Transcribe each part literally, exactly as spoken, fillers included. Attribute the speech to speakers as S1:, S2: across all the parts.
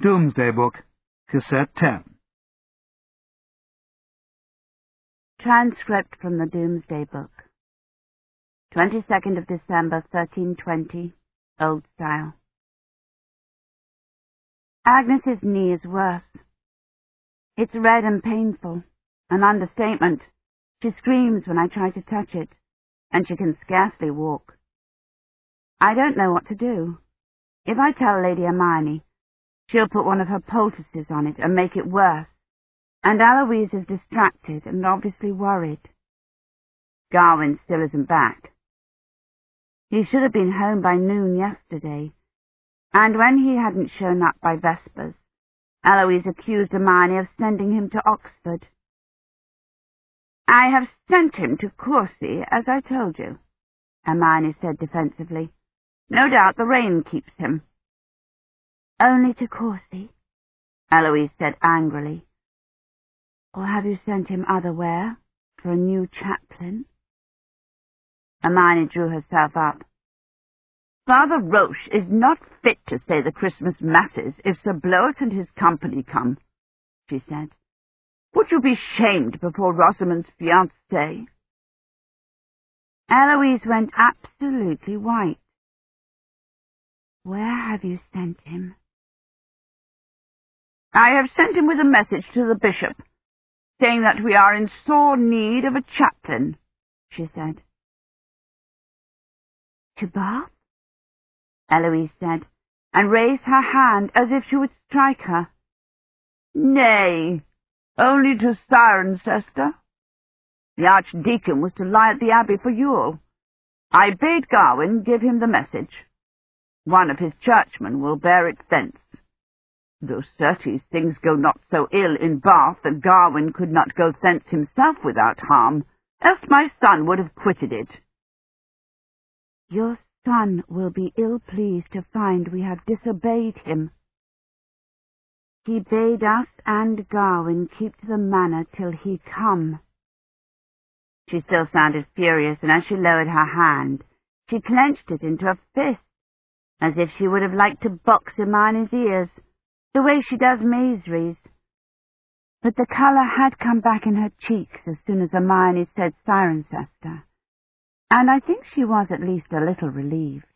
S1: Doomsday Book, Cassette ten.
S2: Transcript from the Doomsday Book. twenty-second of December, thirteen twenty, Old Style. Agnes's knee is worse. It's red and painful, an understatement. She screams when I try to touch it, and she can scarcely walk. I don't know what to do. If I tell Lady Hermione, she'll put one of her poultices on it and make it worse, and Eloise is distracted and obviously worried. Gawyn still isn't back. He should have been home by noon yesterday, and when he hadn't shown up by Vespers, Eloise accused Hermione of sending him to Oxford. "I have sent him to Courcy, as I told you," Hermione said defensively. "No doubt the rain keeps him." "Only to Courcy?" Eloise said angrily. "Or have you sent him otherwhere, for a new chaplain?" Hermione drew herself up. "Father Roche is not fit to say the Christmas masses if Sir Bloet and his company come," she said. "Would you be shamed before Rosamond's fiancé?" Eloise went absolutely white. "Where have you sent him?" "I have sent him with a message to the bishop, saying that we are in sore need of a chaplain," she said. "To Bath?" Eloise said, and raised her hand as if she would strike her. "Nay, only to Cirencester. The Archdeacon was to lie at the Abbey for Yule. I bade Gawyn give him the message. One of his churchmen will bear it thence. Though certes things go not so ill in Bath that Gawyn could not go thence himself without harm, else my son would have quitted it." "Your son will be ill-pleased to find we have disobeyed him. He bade us and Gawyn keep to the manor till he come." She still sounded furious, and as she lowered her hand, she clenched it into a fist, as if she would have liked to box Hermione's ears, the way she does Maisry's. But the colour had come back in her cheeks as soon as Hermione said Cirencester, and I think she was at least a little relieved.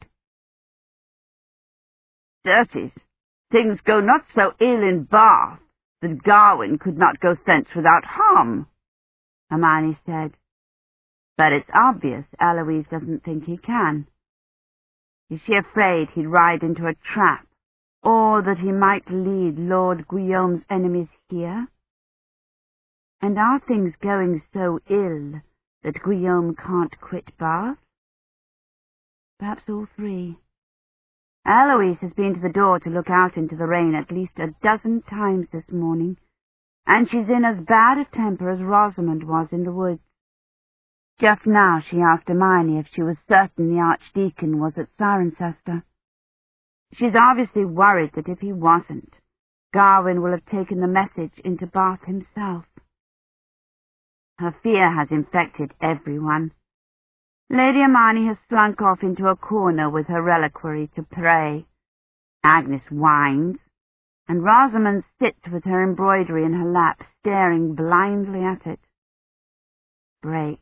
S2: "Certes, things go not so ill in Bath that Gawyn could not go thence without harm," Hermione said. "But it's obvious Eloise doesn't think he can. Is she afraid he'd ride into a trap, or that he might lead Lord Guillaume's enemies here? And are things going so ill that Guillaume can't quit Bath? Perhaps all three. Eloise has been to the door to look out into the rain at least a dozen times this morning, and she's in as bad a temper as Rosamond was in the woods. Just now she asked Hermione if she was certain the Archdeacon was at Cirencester. She's obviously worried that if he wasn't, Gawyn will have taken the message into Bath himself. Her fear has infected everyone. Lady Hermione has slunk off into a corner with her reliquary to pray. Agnes whines, and Rosamond sits with her embroidery in her lap, staring blindly at it. Break.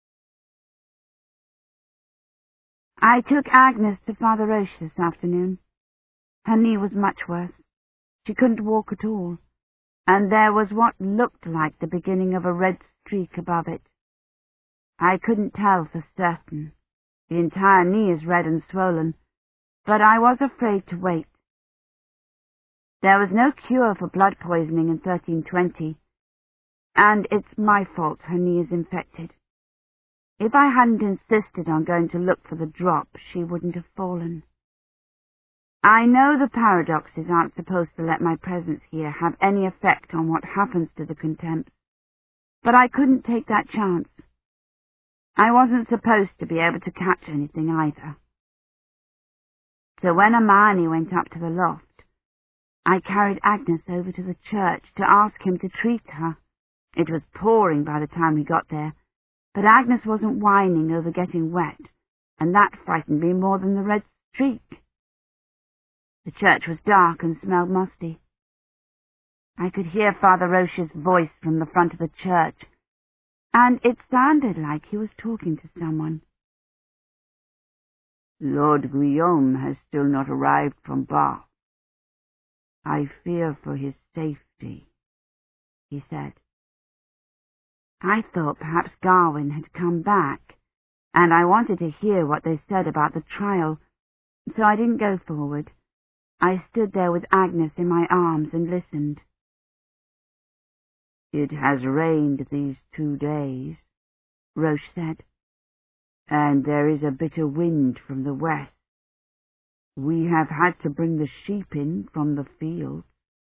S2: I took Agnes to Father Roche this afternoon. Her knee was much worse. She couldn't walk at all, and there was what looked like the beginning of a red streak above it. I couldn't tell for certain. The entire knee is red and swollen, but I was afraid to wait. There was no cure for blood poisoning in thirteen twenty, and it's my fault her knee is infected. If I hadn't insisted on going to look for the drop, she wouldn't have fallen. I know the paradoxes aren't supposed to let my presence here have any effect on what happens to the Contempts, but I couldn't take that chance. I wasn't supposed to be able to catch anything either. So when Hermione went up to the loft, I carried Agnes over to the church to ask him to treat her. It was pouring by the time we got there, but Agnes wasn't whining over getting wet, and that frightened me more than the red streak. The church was dark and smelled musty. I could hear Father Roche's voice from the front of the church, and it sounded like he was talking to someone.
S1: Lord Guillaume has still not arrived from Bath. I fear for his safety, he said.
S2: I thought perhaps Gawain had come back, and I wanted to hear what they said about the trial, so I didn't go forward. I stood there with Agnes in my arms and listened.
S1: It has rained these two days,
S2: Roche said,
S1: and there is a bitter wind from the west. We have had to bring the sheep in from the fields.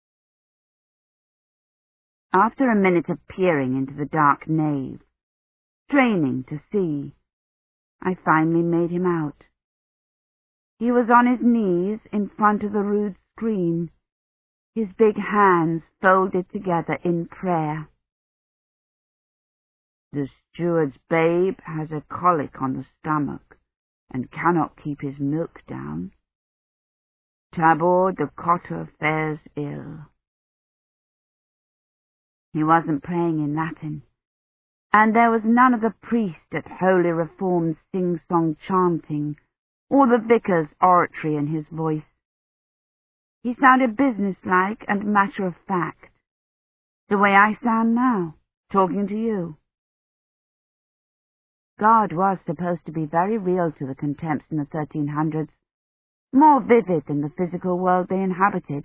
S2: After a minute of peering into the dark nave, straining to see, I finally made him out. He was on his knees in front of the rude screen, his big hands folded together in prayer.
S1: The steward's babe has a colic on the stomach and cannot keep his milk down. Tabor the cotter fares ill.
S2: He wasn't praying in Latin, and there was none of the priest at Holy Reform's sing-song chanting, or the vicar's oratory in his voice. He sounded businesslike and matter-of-fact, the way I sound now, talking to you. God was supposed to be very real to the Contempts in the thirteen hundreds, more vivid than the physical world they inhabited.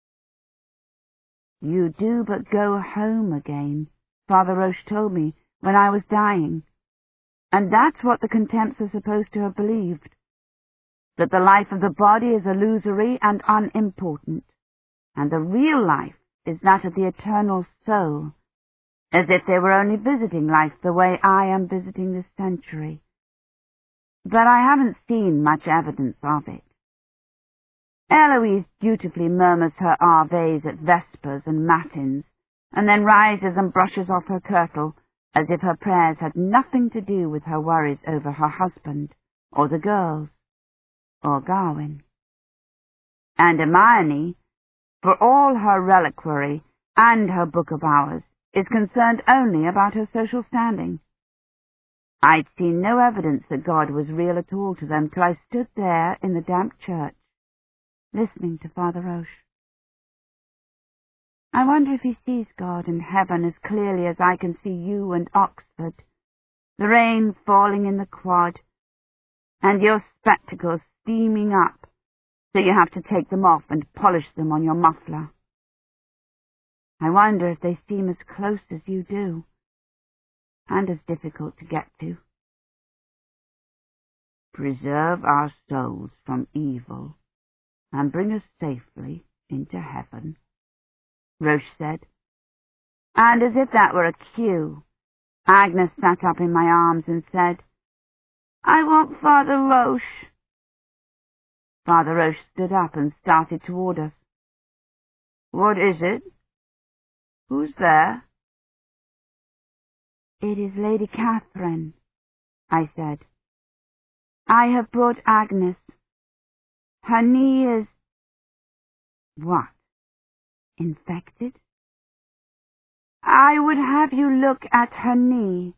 S2: You do but go home again, Father Roche told me when I was dying, and that's what the Contempts are supposed to have believed, that the life of the body is illusory and unimportant, and the real life is that of the eternal soul, as if they were only visiting life the way I am visiting this century. But I haven't seen much evidence of it. Eloise dutifully murmurs her Aves at Vespers and Matins, and then rises and brushes off her kirtle, as if her prayers had nothing to do with her worries over her husband, or the girls, or Gawain. And Hermione, for all her reliquary and her book of hours, is concerned only about her social standing. I'd seen no evidence that God was real at all to them till I stood there in the damp church, listening to Father Roche. I wonder if he sees God and heaven as clearly as I can see you and Oxford, the rain falling in the quad, and your spectacles steaming up, so you have to take them off and polish them on your muffler. I wonder if they seem as close as you do, and as difficult to get to.
S1: Preserve our souls from evil, and bring us safely into heaven,
S2: Roche said. And as if that were a cue, Agnes sat up in my arms and said, I want Father Roche. Father Roche stood up and started toward us.
S1: What is it? Who's there?
S2: It is Lady Catherine, I said. I have brought Agnes. Her knee is...
S1: What?
S2: Infected? I would have you look at her knee.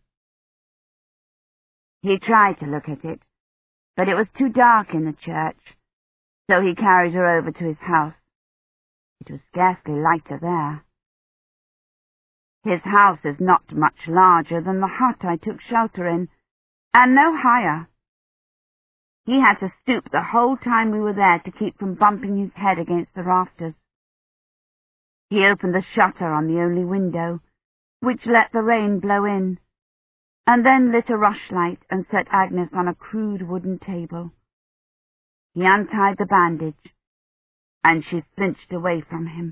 S2: He tried to look at it, but it was too dark in the church, so he carried her over to his house. It was scarcely lighter there. His house is not much larger than the hut I took shelter in, and no higher. He had to stoop the whole time we were there to keep from bumping his head against the rafters. He opened the shutter on the only window, which let the rain blow in, and then lit a rushlight and set Agnes on a crude wooden table. He untied the bandage, and she flinched away from him.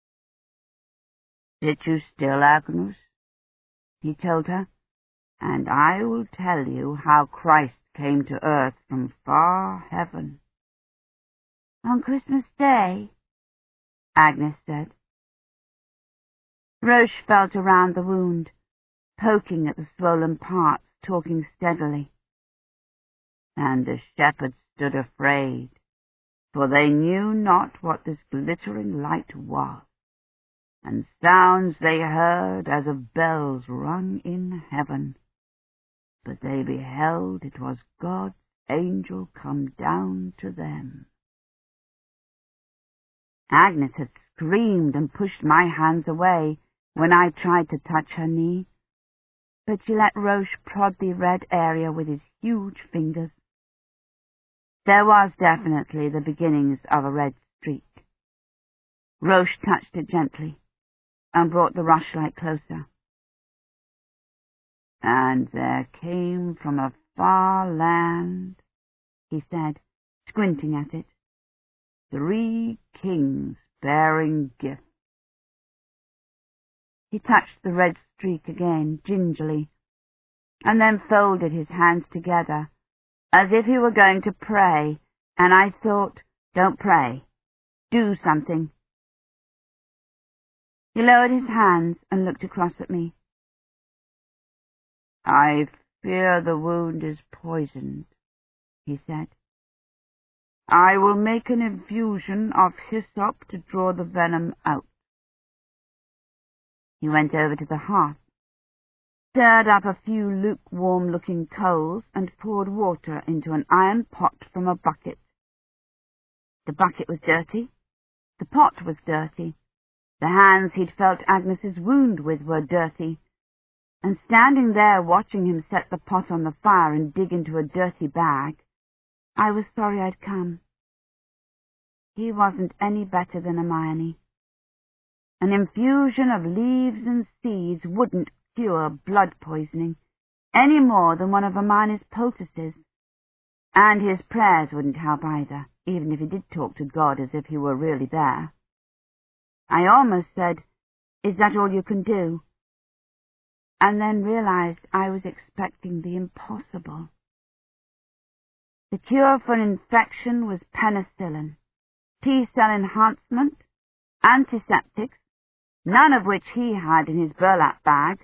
S1: Sit you still, Agnes, he told her, and I will tell you how Christ came to earth from far heaven.
S2: On Christmas Day, Agnes said. Roche felt around the wound, poking at the swollen parts, talking steadily.
S1: And the shepherds stood afraid, for they knew not what this glittering light was. and sounds they heard as of bells rung in heaven. But they beheld it was God's angel come down to them. Agnes had screamed and pushed my hands away when I tried to touch her knee, but she let Roche prod the red area with his huge fingers. There was definitely the beginnings of a red streak. Roche touched it gently and brought the rushlight closer. And there came from a far land, he said, squinting at it, three kings bearing gifts. He touched the red streak again, gingerly, and then folded his hands together, as if he were going to pray, and I thought, don't pray, do something. He lowered his hands and looked across at me. I fear the wound is poisoned, he said. I will make an infusion of hyssop to draw the venom out. He went over to the hearth, stirred up a few lukewarm-looking coals, and poured water into an iron pot from a bucket. The bucket was dirty. The pot was dirty. The hands he'd felt Agnes's wound with were dirty. And standing there watching him set the pot on the fire and dig into a dirty bag, I was sorry I'd come. He wasn't any better than Hermione. An infusion of leaves and seeds wouldn't cure blood poisoning any more than one of Hermione's poultices, and his prayers wouldn't help either, even if he did talk to God as if he were really there. I almost said, "Is that all you can do?" and then realized I was expecting the impossible. The cure for an infection was penicillin, T-cell enhancement, antiseptics, none of which he had in his burlap bag.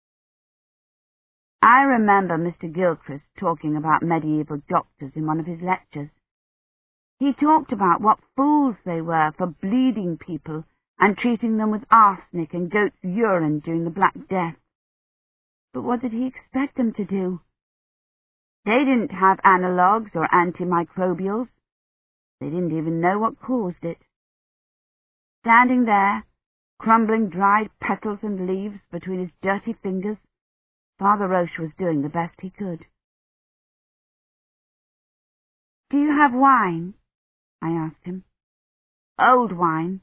S1: I remember Mister Gilchrist talking about medieval doctors in one of his lectures. He talked about what fools they were for bleeding people and treating them with arsenic and goat's urine during the Black Death. But what did he expect them to do? They didn't have analogues or antimicrobials. They didn't even know what caused it. Standing there, crumbling dried petals and leaves between his dirty fingers, Father Roche was doing the best he could. "Do you have wine?" I asked him. "Old wine."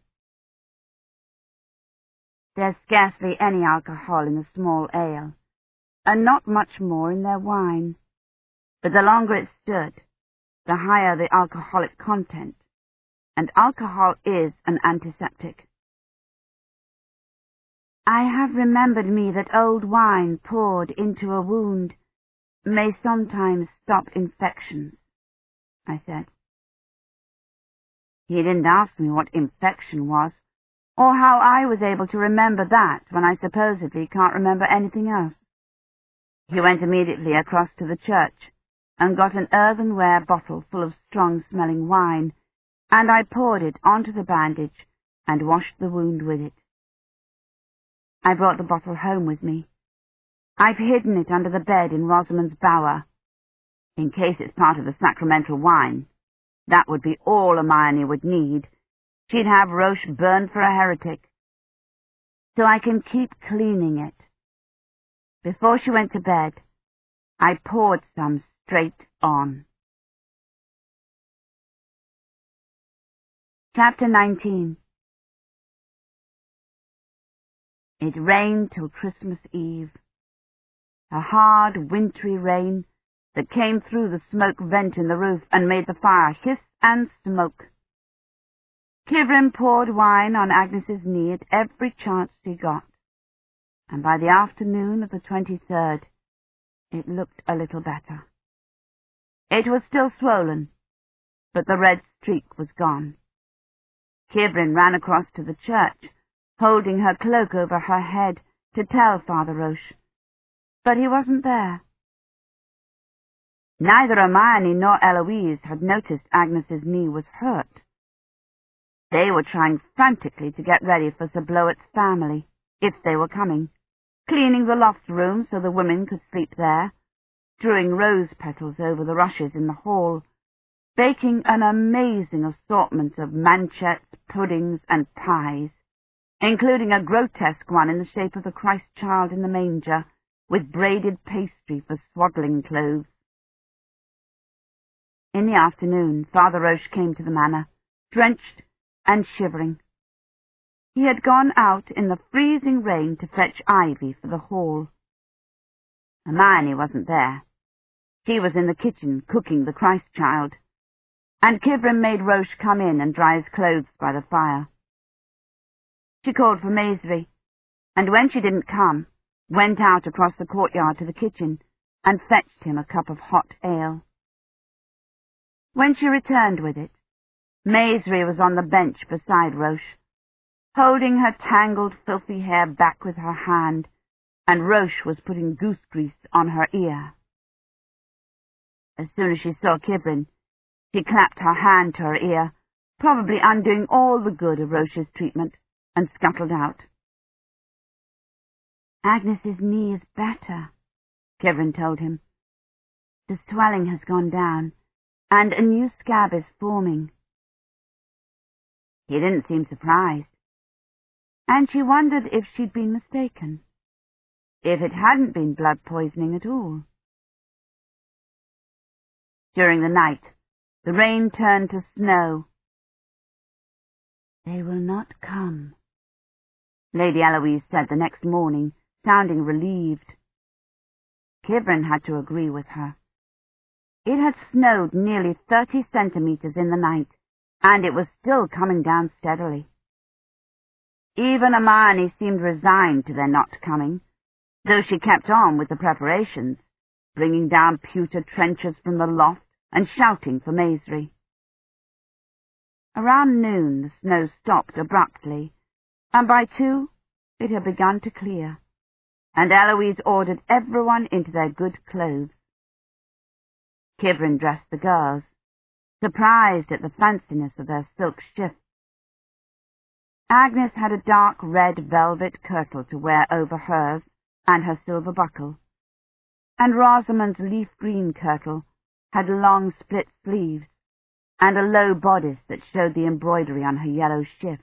S1: There's scarcely any alcohol in the small ale, and not much more in their wine. But the longer it stood, the higher the alcoholic content, and alcohol is an antiseptic. "I have remembered me that old wine poured into a wound may sometimes stop infections," I said. He didn't ask me what infection was, or how I was able to remember that when I supposedly can't remember anything else. He went immediately across to the church and got an earthenware bottle full of strong-smelling wine, and I poured it onto the bandage and washed the wound with it. I brought the bottle home with me. I've hidden it under the bed in Rosamond's bower, in case it's part of the sacramental wine. That would be all Hermione would need. She'd have Roche burned for a heretic. So I can keep cleaning it. Before she went to bed, I poured some straight on. Chapter nineteen. It rained till Christmas Eve. A hard, wintry rain that came through the smoke vent in the roof and made the fire hiss and smoke. Kivrin poured wine on Agnes's knee at every chance he got, and by the afternoon of the twenty-third, it looked a little better. It was still swollen, but the red streak was gone. Kivrin ran across to the church, holding her cloak over her head to tell Father Roche, but he wasn't there. Neither Hermione nor Eloise had noticed Agnes's knee was hurt. They were trying frantically to get ready for Sir Bloet's family, if they were coming, cleaning the loft room so the women could sleep there, strewing rose petals over the rushes in the hall, baking an amazing assortment of manchets, puddings, and pies, including a grotesque one in the shape of the Christ child in the manger, with braided pastry for swaddling clothes. In the afternoon, Father Roche came to the manor, drenched and shivering. He had gone out in the freezing rain to fetch ivy for the hall. Hermione wasn't there. She was in the kitchen cooking the Christ child, and Kivrin made Roche come in and dry his clothes by the fire. She called for Maisry, and when she didn't come, went out across the courtyard to the kitchen and fetched him a cup of hot ale. When she returned with it, Maisry was on the bench beside Roche, holding her tangled, filthy hair back with her hand, and Roche was putting goose grease on her ear. As soon as she saw Kivrin, she clapped her hand to her ear, probably undoing all the good of Roche's treatment, and scuttled out. Agnes's knee is better, Kivrin told him. The swelling has gone down, and a new scab is forming. He didn't seem surprised, and she wondered if she'd been mistaken, if it hadn't been blood poisoning at all. During the night, the rain turned to snow. They will not come, Lady Eloise said the next morning, sounding relieved. Kivrin had to agree with her. It had snowed nearly thirty centimetres in the night, and it was still coming down steadily. Even Hermione seemed resigned to their not coming, though she kept on with the preparations, bringing down pewter trenchers from the loft and shouting for Maisry. Around noon the snow stopped abruptly, and by two it had begun to clear, and Eloise ordered everyone into their good clothes. Kivrin dressed the girls, surprised at the fanciness of their silk shifts. Agnes had a dark red velvet kirtle to wear over hers and her silver buckle, and Rosamond's leaf-green kirtle had long split sleeves and a low bodice that showed the embroidery on her yellow shift.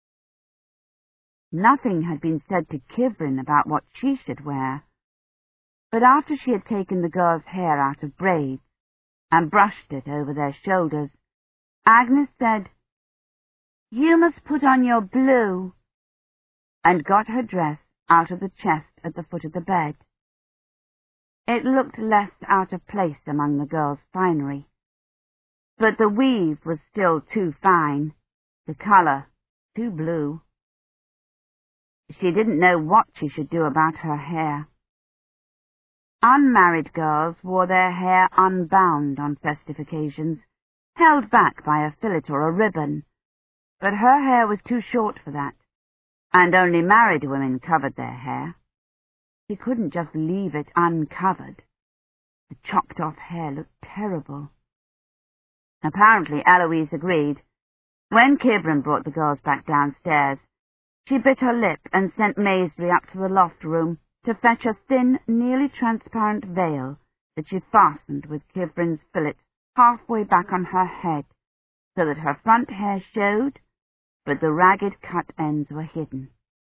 S1: Nothing had been said to Kivrin about what she should wear, but after she had taken the girls' hair out of braids and brushed it over their shoulders, Agnes said, "You must put on your blue," and got her dress out of the chest at the foot of the bed. It looked less out of place among the girls' finery, but the weave was still too fine, the colour too blue. She didn't know what she should do about her hair. Unmarried girls wore their hair unbound on festive occasions, held back by a fillet or a ribbon, but her hair was too short for that, and only married women covered their hair. She couldn't just leave it uncovered. The chopped-off hair looked terrible. Apparently Eloise agreed. When Kivrin brought the girls back downstairs, she bit her lip and sent Maisry up to the loft room to fetch a thin, nearly transparent veil that she fastened with Kivrin's fillet halfway back on her head, so that her front hair showed, but the ragged cut ends were hidden.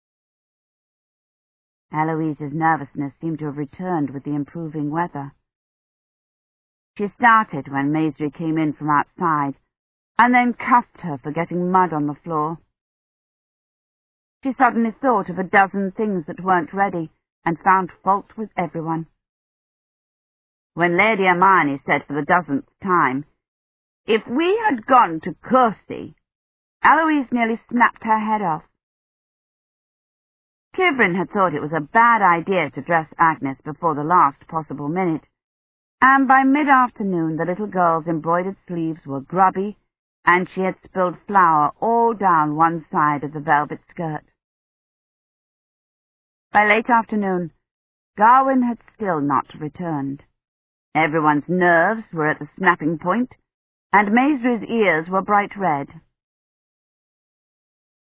S1: Eloise's nervousness seemed to have returned with the improving weather. She started when Maisry came in from outside, and then cuffed her for getting mud on the floor. She suddenly thought of a dozen things that weren't ready, and found fault with everyone. When Lady Hermione said for the dozenth time, "If we had gone to Courcy," Eloise nearly snapped her head off. Kivrin had thought it was a bad idea to dress Agnes before the last possible minute, and by mid-afternoon the little girl's embroidered sleeves were grubby, and she had spilled flour all down one side of the velvet skirt. By late afternoon, Gawyn had still not returned. Everyone's nerves were at the snapping point, and Maisry's ears were bright red.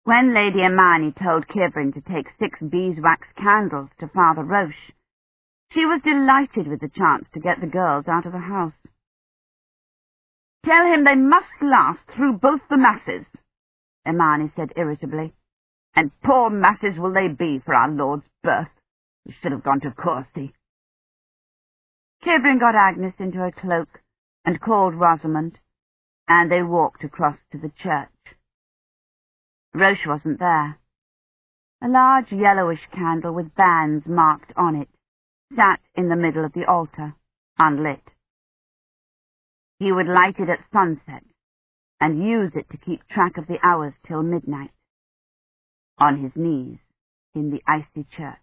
S1: When Lady Imeyne told Kivrin to take six beeswax candles to Father Roche, she was delighted with the chance to get the girls out of the house. "Tell him they must last through both the masses," Imeyne said irritably. "And poor masses will they be for our Lord's birth. We should have gone to Courcy." Kivrin got Agnes into her cloak and called Rosamond, and they walked across to the church. Roche wasn't there. A large yellowish candle with bands marked on it sat in the middle of the altar, unlit. He would light it at sunset and use it to keep track of the hours till midnight, on his knees in the icy church.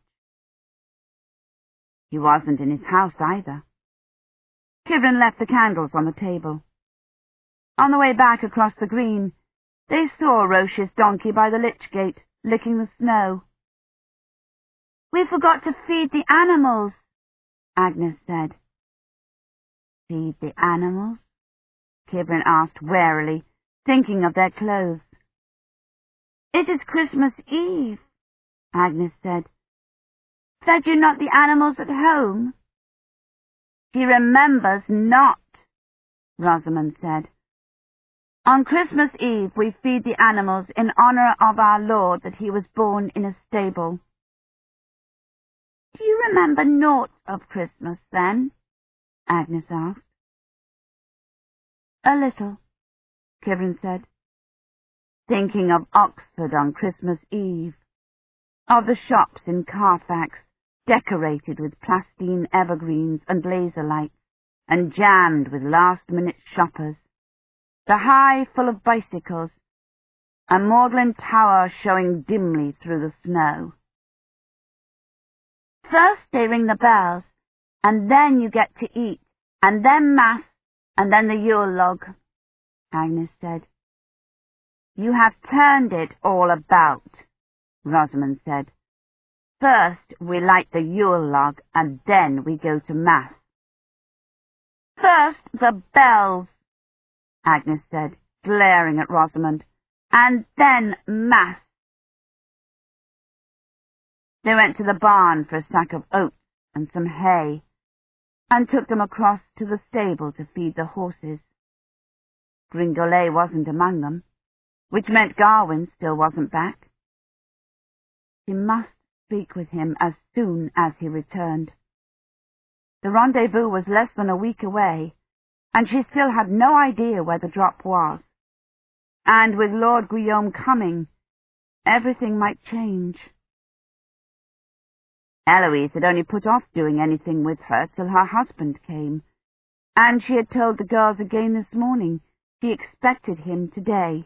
S1: He wasn't in his house either. Kivrin left the candles on the table. On the way back across the green, they saw Roche's donkey by the lich gate, licking the snow. "We forgot to feed the animals," Agnes said. "Feed the animals?" Kivrin asked warily, thinking of their clothes. "It is Christmas Eve," Agnes said. "Fed you not the animals at home?" "She remembers not," Rosamond said. "On Christmas Eve we feed the animals in honour of our Lord that he was born in a stable." "Do you remember naught of Christmas, then?" Agnes asked. "A little," Kivrin said, thinking of Oxford on Christmas Eve, of the shops in Carfax decorated with plastine evergreens and laser lights, and jammed with last-minute shoppers, the High full of bicycles, and Magdalen Tower showing dimly through the snow. "First they ring the bells, and then you get to eat, and then Mass, and then the Yule log," Agnes said. "You have turned it all about," Rosamond said. "First we light the Yule log, and then we go to Mass." "First the bells," Agnes said, glaring at Rosamond, "and then Mass." They went to the barn for a sack of oats and some hay, and took them across to the stable to feed the horses. Gringolet wasn't among them, which meant Gawyn still wasn't back. She must speak with him as soon as he returned. The rendezvous was less than a week away, and she still had no idea where the drop was. And with Lord Guillaume coming, everything might change. Eloise had only put off doing anything with her till her husband came, and she had told the girls again this morning she expected him today.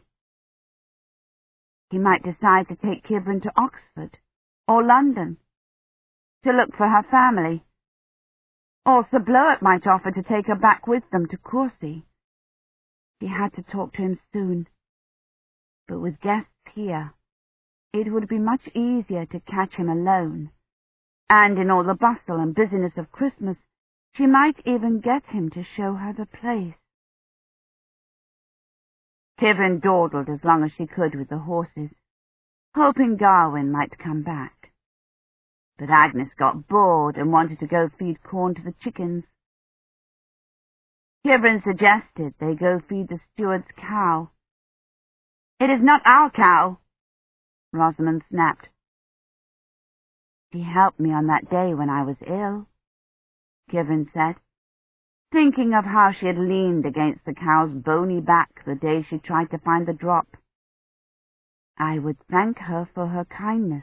S1: He might decide to take Kivrin to Oxford or London, to look for her family, or Sir Bloet might offer to take her back with them to Courcy. She had to talk to him soon, but with guests here, it would be much easier to catch him alone, and in all the bustle and busyness of Christmas, she might even get him to show her the place. Kivrin dawdled as long as she could with the horses, hoping Gawyn might come back. But Agnes got bored and wanted to go feed corn to the chickens. Kivrin suggested they go feed the steward's cow. "It is not our cow," Rosamond snapped. "She helped me on that day when I was ill," Kivrin said, thinking of how she had leaned against the cow's bony back the day she tried to find the drop. I would thank her for her kindness.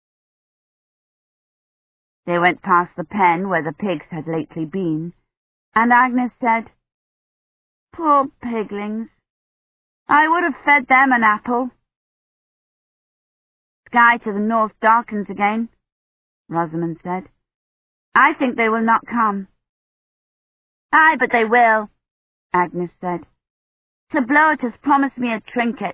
S1: They went past the pen where the pigs had lately been, and Agnes said, "Poor piglings, I would have fed them an apple." "Sky to the north darkens again," Rosamond said. "I think they will not come." "Aye, but they will," Agnes said. "Sir Bloet has promised me a trinket."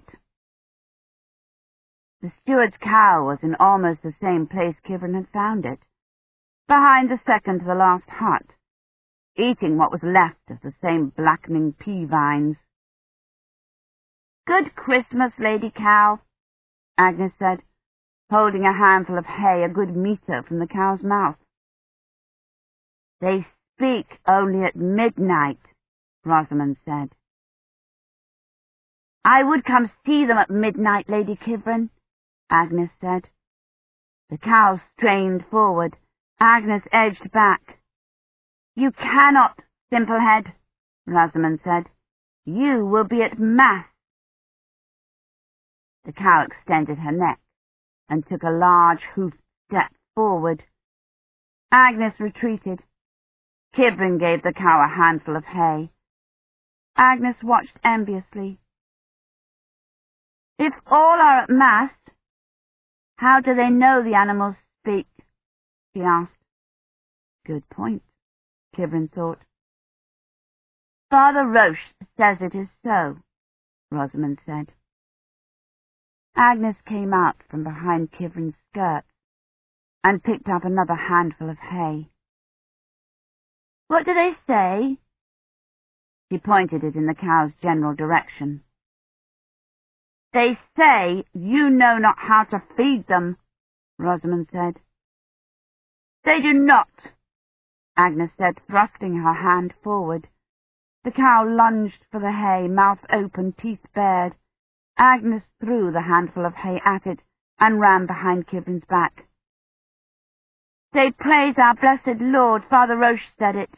S1: The steward's cow was in almost the same place Kivrin had found it, behind the second-to-the-last hut, eating what was left of the same blackening pea vines. "Good Christmas, Lady Cow," Agnes said, holding a handful of hay a good metre from the cow's mouth. They speak only at midnight, Rosamond said. I would come see them at midnight, Lady Kivrin, Agnes said. The cow strained forward. Agnes edged back. You cannot, Simplehead, Rosamond said. You will be at Mass. The cow extended her neck and took a large hoofed step forward. Agnes retreated. Kivrin gave the cow a handful of hay. Agnes watched enviously. If all are at Mass, how do they know the animals speak? She asked. Good point, Kivrin thought. Father Roche says it is so, Rosamond said. Agnes came out from behind Kivrin's skirts and picked up another handful of hay. What do they say? She pointed it in the cow's general direction. They say you know not how to feed them, Rosamond said. They do not, Agnes said, thrusting her hand forward. The cow lunged for the hay, mouth open, teeth bared. Agnes threw the handful of hay at it and ran behind Kivrin's back. They praise our blessed Lord, Father Roche said it.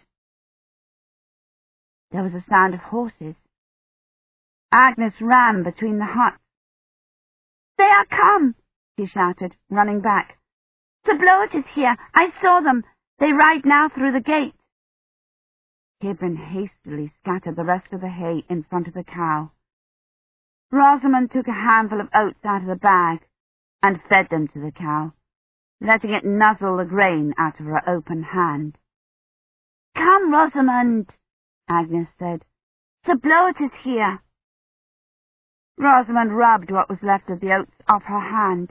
S1: There was a sound of horses. Agnes ran between the huts. They are come, she shouted, running back. Sir Bloet is here. I saw them. They ride now through the gate. Kivrin hastily scattered the rest of the hay in front of the cow. Rosamond took a handful of oats out of the bag and fed them to the cow, letting it nuzzle the grain out of her open hand. Come, Rosamond, Agnes said. Sir Bloet is here. Rosamond rubbed what was left of the oats off her hand.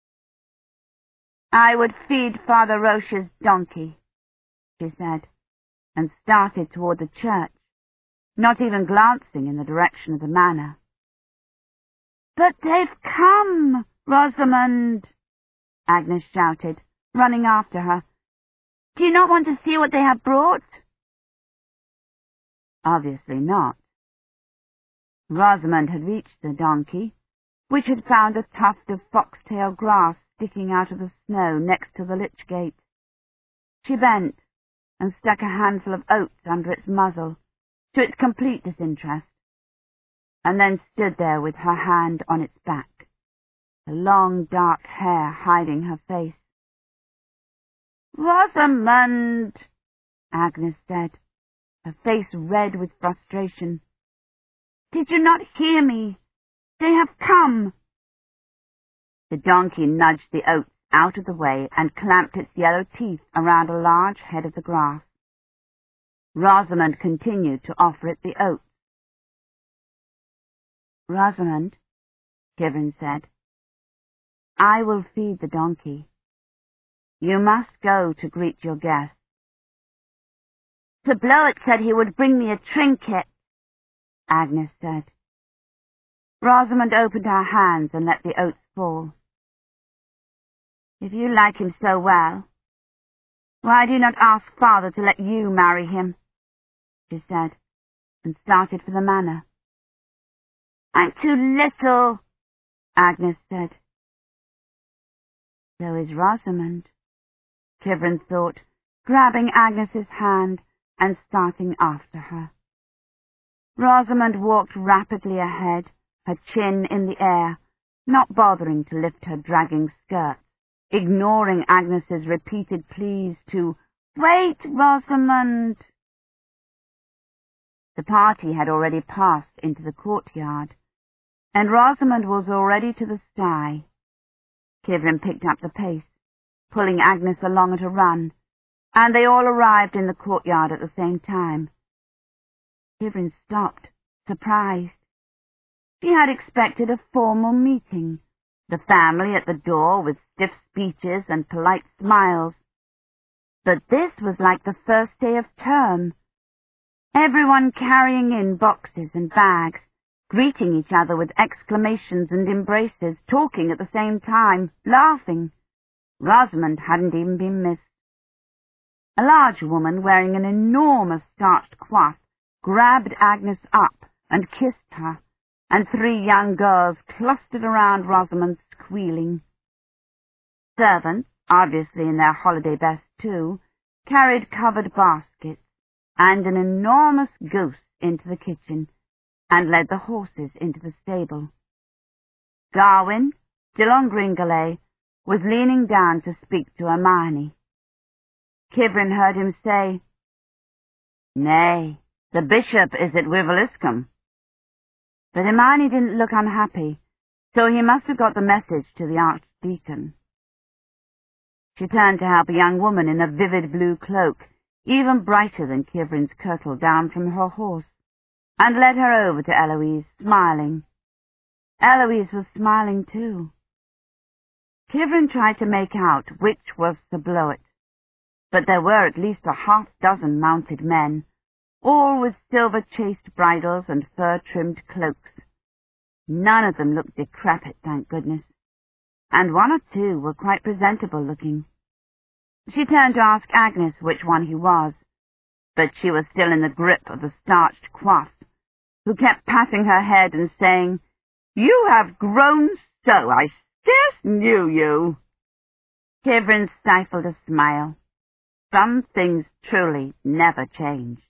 S1: I would feed Father Roche's donkey, she said, and started toward the church, not even glancing in the direction of the manor. But they've come, Rosamond, Agnes shouted, running after her. Do you not want to see what they have brought? Obviously not. Rosamond had reached the donkey, which had found a tuft of foxtail grass sticking out of the snow next to the lich gate. She bent and stuck a handful of oats under its muzzle, to its complete disinterest, and then stood there with her hand on its back, the long dark hair hiding her face. Rosamond, Agnes said, her face red with frustration. Did you not hear me? They have come. The donkey nudged the oats out of the way and clamped its yellow teeth around a large head of the grass. Rosamond continued to offer it the oats. Rosamond, Kivrin said, I will feed the donkey. You must go to greet your guests. Sir Bloet said he would bring me a trinket, Agnes said. Rosamond opened her hands and let the oats fall. If you like him so well, why do you not ask Father to let you marry him? She said, and started for the manor. I'm too little, Agnes said. So is Rosamond, Kivrin thought, grabbing Agnes's hand and starting after her. Rosamond walked rapidly ahead, her chin in the air, not bothering to lift her dragging skirts, ignoring Agnes's repeated pleas to, Wait, Rosamond! The party had already passed into the courtyard, and Rosamond was already to the sty. Kivrin picked up the pace, pulling Agnes along at a run, and they all arrived in the courtyard at the same time. Kivrin stopped, surprised. She had expected a formal meeting, the family at the door with stiff speeches and polite smiles. But this was like the first day of term. Everyone carrying in boxes and bags, greeting each other with exclamations and embraces, talking at the same time, laughing. Rosamond hadn't even been missed. A large woman wearing an enormous starched coif grabbed Agnes up and kissed her, and three young girls clustered around Rosamond, squealing. Servants, obviously in their holiday best too, carried covered baskets and an enormous goose into the kitchen, and led the horses into the stable. Gawain, still on Gringolet, was leaning down to speak to Hermione. Kivrin heard him say, "Nay, the bishop is at Wiveliscombe." But Hermione didn't look unhappy, so he must have got the message to the archdeacon. She turned to help a young woman in a vivid blue cloak, even brighter than Kivrin's kirtle, down from her horse, and led her over to Eloise, smiling. Eloise was smiling too. Kivrin tried to make out which was Sir Bloet, but there were at least a half-dozen mounted men, all with silver-chased bridles and fur-trimmed cloaks. None of them looked decrepit, thank goodness, and one or two were quite presentable-looking. She turned to ask Agnes which one he was, but she was still in the grip of the starched coif, who kept patting her head and saying, "You have grown so, I scarce knew you." Kivrin stifled a smile. Some things truly never changed.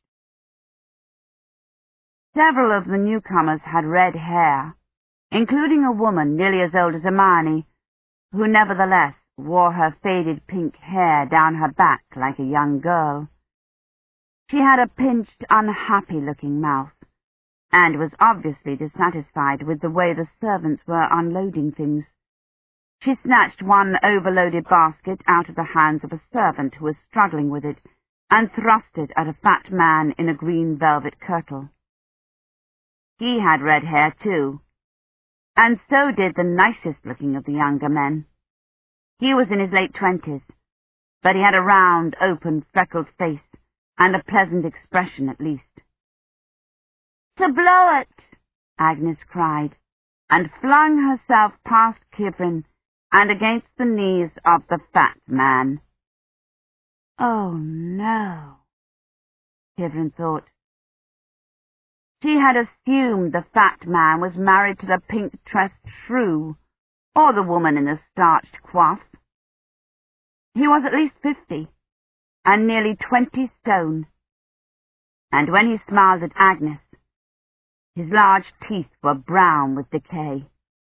S1: Several of the newcomers had red hair, including a woman nearly as old as Hermione, who nevertheless wore her faded pink hair down her back like a young girl. She had a pinched, unhappy-looking mouth, and was obviously dissatisfied with the way the servants were unloading things. She snatched one overloaded basket out of the hands of a servant who was struggling with it, and thrust it at a fat man in a green velvet kirtle. He had red hair too, and so did the nicest-looking of the younger men. He was in his late twenties, but he had a round, open, freckled face, and a pleasant expression at least. "Sir Bloet!" Agnes cried, and flung herself past Kivrin and against the knees of the fat man. Oh, no, Kivrin thought. She had assumed the fat man was married to the pink-tressed shrew, or the woman in the starched coif. He was at least fifty, and nearly twenty stone, and when he smiled at Agnes, his large teeth were brown with decay.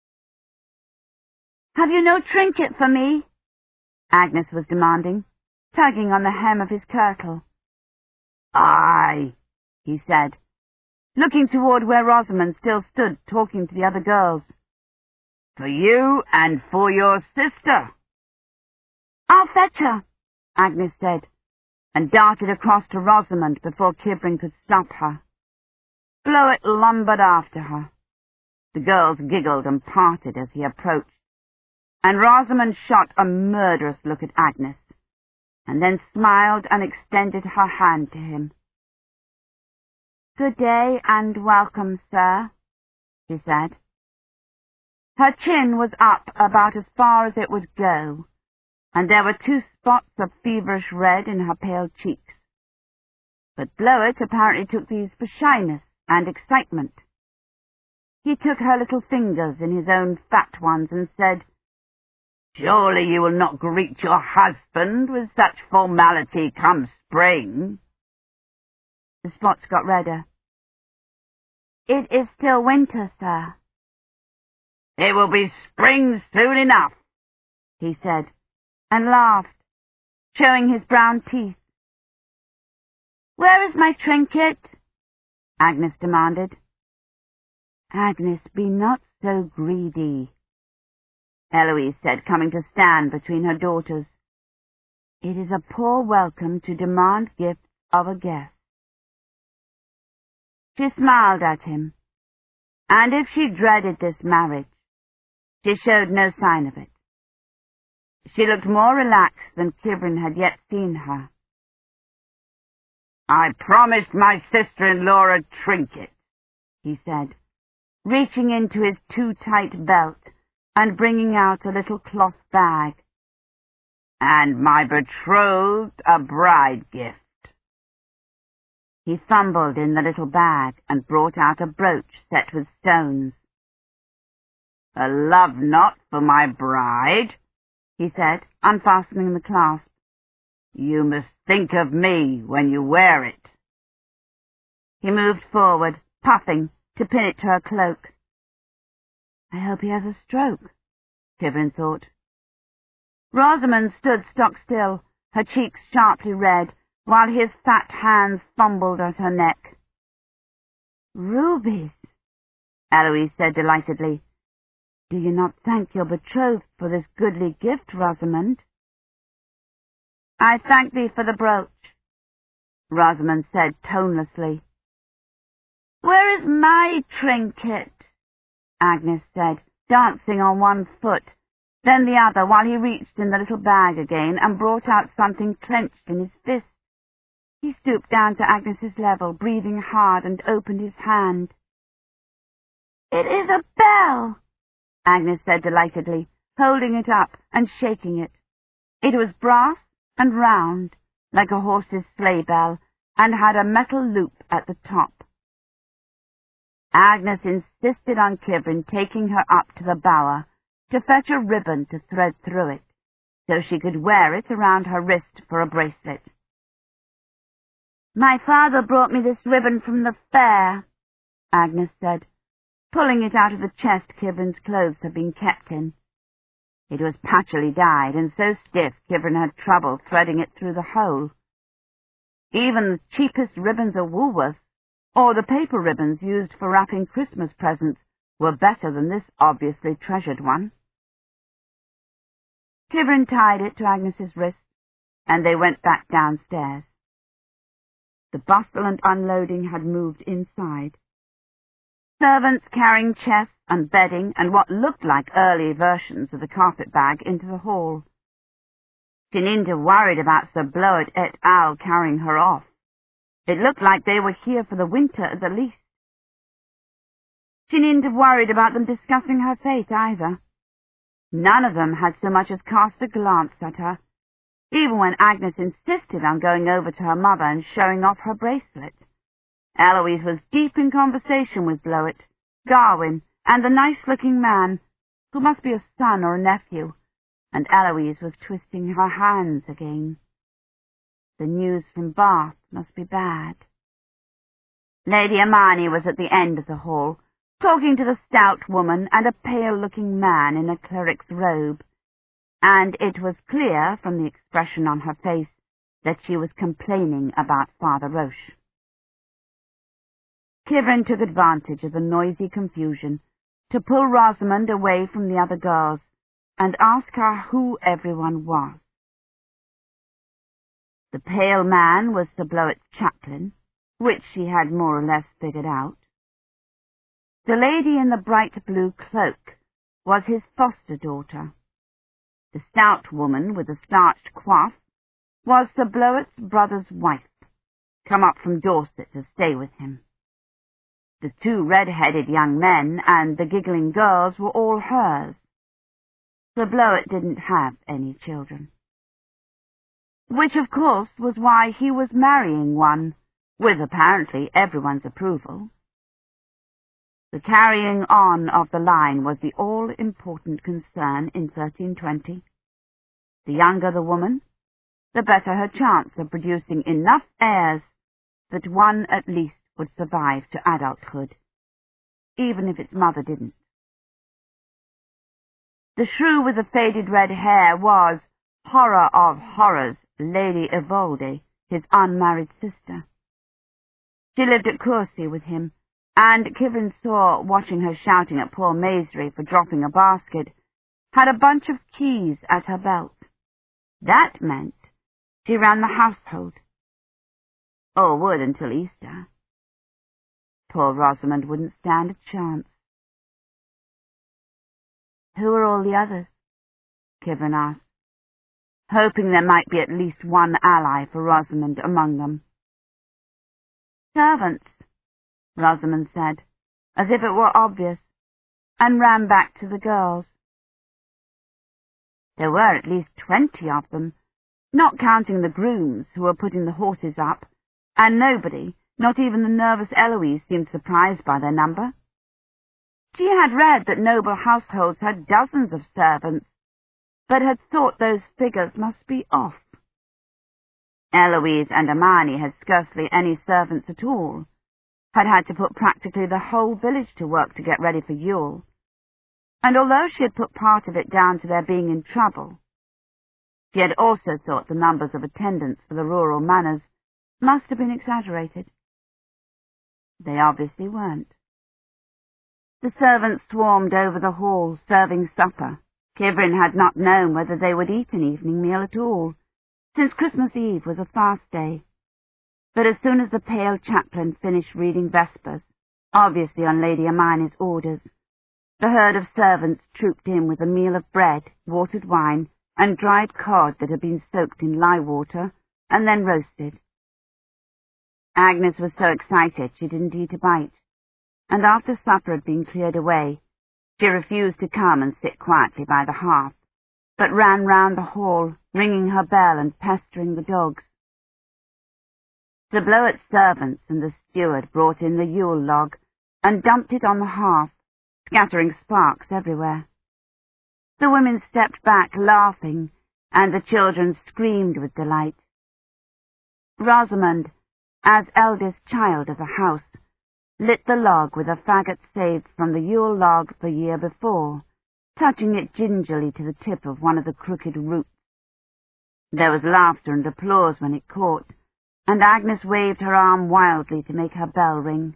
S1: "Have you no trinket for me?" Agnes was demanding, tugging on the hem of his kirtle. "Aye," he said, looking toward where Rosamond still stood talking to the other girls. "For you and for your sister." "I'll fetch her," Agnes said, and darted across to Rosamond before Kivrin could stop her. Bloet lumbered after her. The girls giggled and parted as he approached, and Rosamond shot a murderous look at Agnes, and then smiled and extended her hand to him. "Good day and welcome, sir," she said. Her chin was up about as far as it would go, and there were two spots of feverish red in her pale cheeks. But Bloet apparently took these for shyness and excitement. He took her little fingers in his own fat ones and said, "Surely you will not greet your husband with such formality come spring." The spots got redder. "It is still winter, sir." "It will be spring soon enough," he said, and laughed, showing his brown teeth. "Where is my trinket?" Agnes demanded. "Agnes, be not so greedy," Eloise said, coming to stand between her daughters. "It is a poor welcome to demand gifts of a guest." She smiled at him, and if she dreaded this marriage, she showed no sign of it. She looked more relaxed than Kivrin had yet seen her. "I promised my sister-in-law a trinket," he said, reaching into his too-tight belt and bringing out a little cloth bag.
S2: "And my betrothed a bride gift."
S1: He fumbled in the little bag and brought out a brooch set with stones.
S2: "A love knot for my bride," he said, unfastening the clasp. "You must think of me when you wear it."
S1: He moved forward, puffing, to pin it to her cloak. I hope he has a stroke, Kivrin thought. Rosamond stood stock still, her cheeks sharply red, while his fat hands fumbled at her neck. "Rubies," Eloise said delightedly. "Do you not thank your betrothed for this goodly gift, Rosamond?" "I thank thee for the brooch," Rosamond said tonelessly. "Where is my trinket?" Agnes said, dancing on one foot, then the other, while he reached in the little bag again and brought out something clenched in his fist. He stooped down to Agnes's level, breathing hard, and opened his hand. "It is a bell," Agnes said delightedly, holding it up and shaking it. It was brass and round, like a horse's sleigh bell, and had a metal loop at the top. Agnes insisted on Kivrin taking her up to the bower to fetch a ribbon to thread through it, so she could wear it around her wrist for a bracelet. "My father brought me this ribbon from the fair," Agnes said, pulling it out of the chest Kivrin's clothes had been kept in. It was patchily dyed, and so stiff Kivrin had trouble threading it through the hole. Even the cheapest ribbons at Woolworth's, or the paper ribbons used for wrapping Christmas presents, were better than this obviously treasured one. Kivrin tied it to Agnes's wrist, and they went back downstairs. The bustle and unloading had moved inside. Servants carrying chests and bedding and what looked like early versions of the carpet bag into the hall. Sininda worried about Sir Bloet et al. Carrying her off. It looked like they were here for the winter at the least. Sininda worried about them discussing her fate either. None of them had so much as cast a glance at her, even when Agnes insisted on going over to her mother and showing off her bracelet. Eloise was deep in conversation with Bloet, Garwin, and the nice-looking man, who must be a son or a nephew, and Eloise was twisting her hands again. The news from Bath must be bad. Lady Imeyne was at the end of the hall, talking to the stout woman and a pale-looking man in a cleric's robe, and it was clear from the expression on her face that she was complaining about Father Roche. Kivrin took advantage of the noisy confusion to pull Rosamond away from the other girls and ask her who everyone was. The pale man was Sir Bloet's chaplain, which she had more or less figured out. The lady in the bright blue cloak was his foster daughter. The stout woman with the starched coif was Sir Bloet's brother's wife, come up from Dorset to stay with him. The two red-headed young men and the giggling girls were all hers. Sir Bloet didn't have any children. Which, of course, was why he was marrying one, with apparently everyone's approval. The carrying on of the line was the all-important concern in thirteen twenty. The younger the woman, the better her chance of producing enough heirs that one at least would survive to adulthood, even if its mother didn't. The shrew with the faded red hair was, horror of horrors, Lady Evolde, his unmarried sister. She lived at Courcy with him, and Kivrin saw, watching her shouting at poor Maisry for dropping a basket, had a bunch of keys at her belt. That meant she ran the household. Or would until Easter. Poor Rosamond wouldn't stand a chance. "Who are all the others?" Kivrin asked, hoping there might be at least one ally for Rosamond among them. "Servants," Rosamond said, as if it were obvious, and ran back to the girls. There were at least twenty of them, not counting the grooms who were putting the horses up, and nobody, not even the nervous Eloise, seemed surprised by their number. She had read that noble households had dozens of servants, but had thought those figures must be off. Eloise and Hermione had scarcely any servants at all, had had to put practically the whole village to work to get ready for Yule, and although she had put part of it down to their being in trouble, she had also thought the numbers of attendants for the rural manors must have been exaggerated. They obviously weren't. The servants swarmed over the hall, serving supper. Kivrin had not known whether they would eat an evening meal at all, since Christmas Eve was a fast day. But as soon as the pale chaplain finished reading Vespers, obviously on Lady Hermione's orders, the herd of servants trooped in with a meal of bread, watered wine, and dried cod that had been soaked in lye water and then roasted. Agnes was so excited she didn't eat a bite, and after supper had been cleared away, she refused to come and sit quietly by the hearth, but ran round the hall, ringing her bell and pestering the dogs. Sir Bloet's servants and the steward brought in the Yule log and dumped it on the hearth, scattering sparks everywhere. The women stepped back, laughing, and the children screamed with delight. Rosamond, as eldest child of the house, lit the log with a faggot saved from the Yule log the year before, touching it gingerly to the tip of one of the crooked roots. There was laughter and applause when it caught, and Agnes waved her arm wildly to make her bell ring.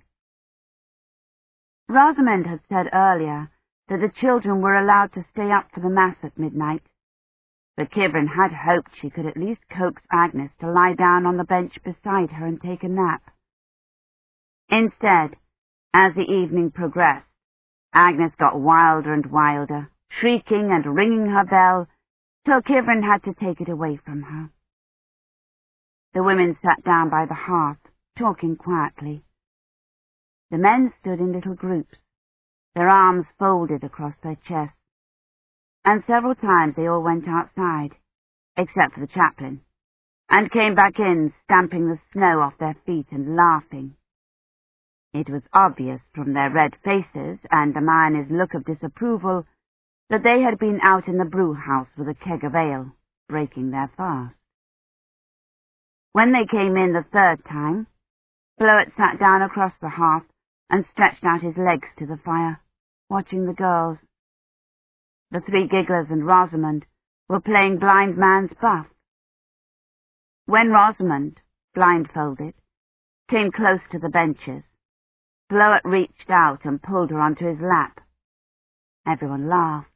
S1: Rosamond had said earlier that the children were allowed to stay up for the Mass at midnight, but Kivrin had hoped she could at least coax Agnes to lie down on the bench beside her and take a nap. Instead, as the evening progressed, Agnes got wilder and wilder, shrieking and ringing her bell, till Kivrin had to take it away from her. The women sat down by the hearth, talking quietly. The men stood in little groups, their arms folded across their chests, and several times they all went outside, except for the chaplain, and came back in, stamping the snow off their feet and laughing. It was obvious from their red faces and Hermione's look of disapproval that they had been out in the brew-house with a keg of ale, breaking their fast. When they came in the third time, Bloet sat down across the hearth and stretched out his legs to the fire, watching the girls. The three gigglers and Rosamond were playing blind man's buff. When Rosamond, blindfolded, came close to the benches, Bloet reached out and pulled her onto his lap. Everyone laughed.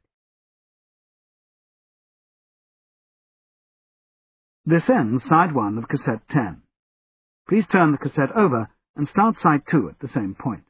S3: This ends side one of cassette ten. Please turn the cassette over and start side two at the same point.